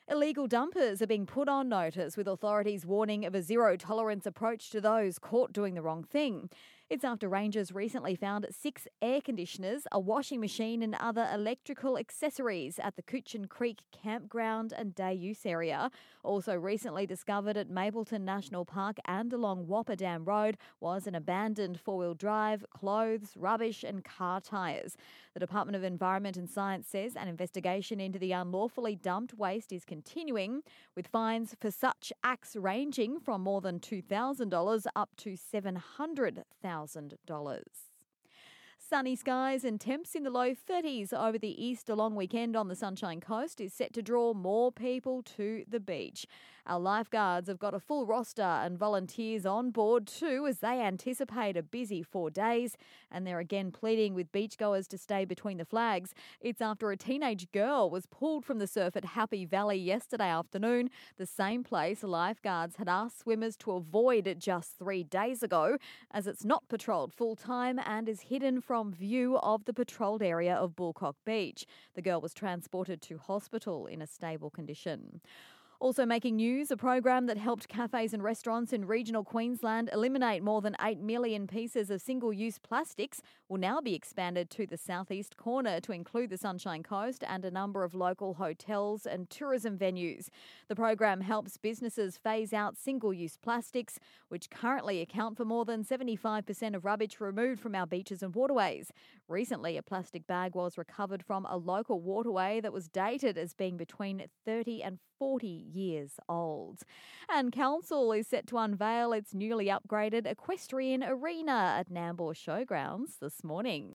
Illegal dumpers are being put on notice, with authorities warning of a zero-tolerance approach to those caught doing the wrong thing. It's after rangers recently found 6 air conditioners, a washing machine and other electrical accessories at the Coochin Creek campground and day use area. Also recently discovered at Mapleton National Park and along Whopper Dam Road was an abandoned four-wheel drive, clothes, rubbish and car tyres. The Department of Environment and Science says an investigation into the unlawfully dumped waste is continuing, with fines for such acts ranging from more than $2,000 up to $700,000. Sunny skies and temps in the low 30s over the Easter long weekend on the Sunshine Coast is set to draw more people to the beach. Our lifeguards have got a full roster and volunteers on board too as they anticipate a busy 4 days, and they're again pleading with beachgoers to stay between the flags. It's after a teenage girl was pulled from the surf at Happy Valley yesterday afternoon, the same place lifeguards had asked swimmers to avoid just 3 days ago, as it's not patrolled full-time and is hidden from view of the patrolled area of Bullcock Beach. The girl was transported to hospital in a stable condition. Also making news, a program that helped cafes and restaurants in regional Queensland eliminate more than 8 million pieces of single-use plastics will now be expanded to the southeast corner to include the Sunshine Coast and a number of local hotels and tourism venues. The program helps businesses phase out single-use plastics, which currently account for more than 75% of rubbish removed from our beaches and waterways. Recently, a plastic bag was recovered from a local waterway that was dated as being between 30 and 40 years old. And Council is set to unveil its newly upgraded equestrian arena at Nambour Showgrounds this morning.